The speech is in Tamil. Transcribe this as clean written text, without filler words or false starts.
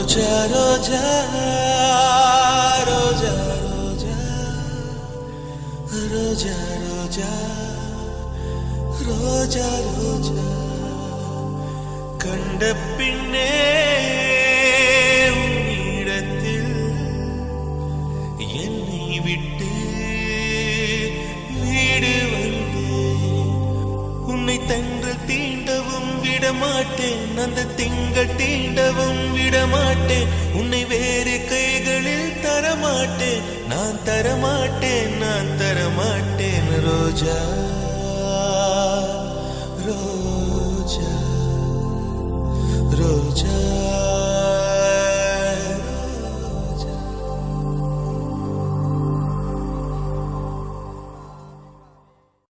ரோஜா ரோஜா ரோஜா ரோஜா ரோஜா ரோஜா ரோஜா கண்ட பின்னே உன்னிடத்தில் என்னை விட்டு வீடு வந்தேன். உன்னை தென்றல் தீண்டவும் விடமாட்டேன், அந்த திங்கள் தீண்டவும் விடமாட்டேன். உன்னை வேறு கைகளில் தரமாட்டேன், நான் தரமாட்டேன், நான் தரமாட்டேன் ரோஜா.